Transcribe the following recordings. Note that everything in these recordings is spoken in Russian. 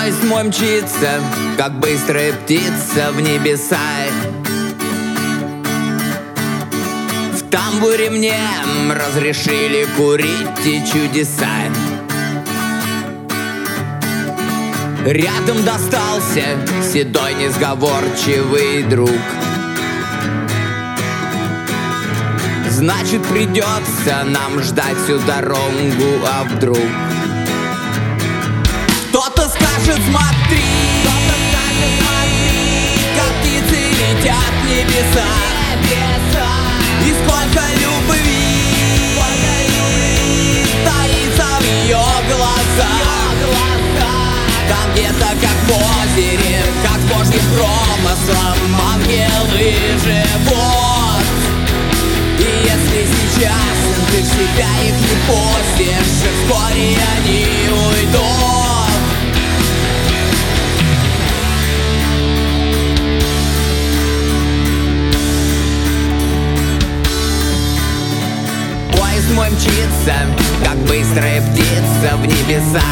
Поезд мой мчится, как быстрая птица в небеса. В тамбуре мне разрешили курить и чудеса. Рядом достался седой несговорчивый друг. Значит, придется нам ждать всю дорогу, а вдруг кто-то скажет: смотри, как птицы летят в небеса, и сколько любви таится в ее глазах. Там где-то, как в озере, как с Божьим промыслом, ангелы живут. И если сейчас ты в себя их не пустишь, вскоре они уйдут. Поезд мой мчится, как быстрая птица в небеса.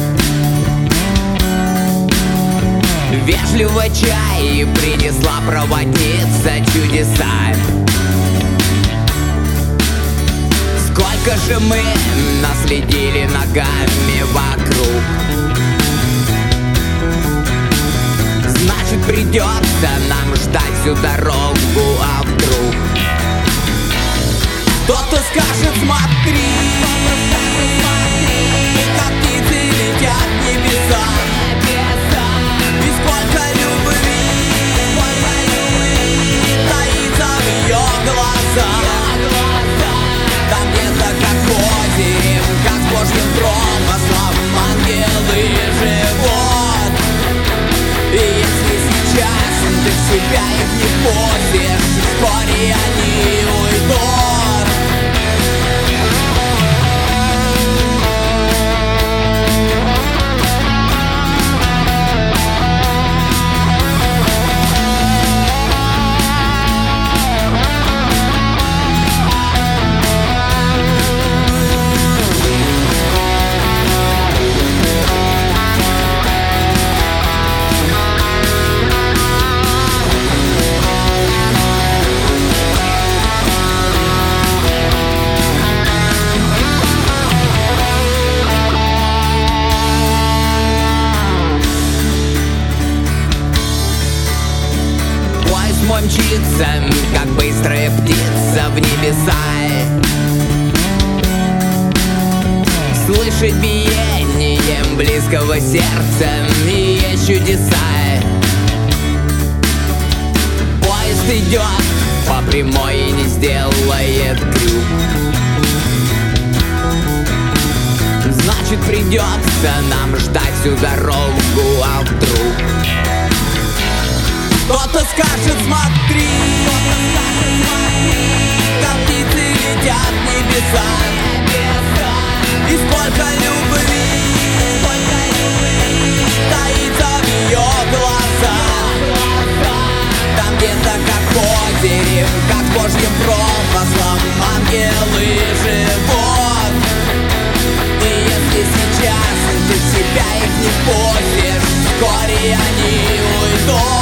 Вежливо чай принесла проводница чудеса. Сколько же мы наследили ногами вокруг. Значит, придется нам ждать всю дорогу, а вдруг кто-то скажет: смотри, как птицы летят в небеса, и сколько любви таится в ее глазах. Там где-то, как в озере, как с Божьим промыслом, ангелы живут. И если сейчас ты в себя их не пустишь, вскоре они уйдут. Мой мчится, как быстрая птица в небеса. Слышать биением близкого сердца и есть чудеса. Поезд идет по прямой и не сделает крюк. Значит, придется нам ждать всю дорогу, а вдруг кто-то скажет: смотри, как птицы летят в небеса, и сколько любви таится в ее глазах. Там где-то, как в озере, как с Божьим промыслом, ангелы живут. И если сейчас ты в себя их не пустишь, вскоре они уйдут.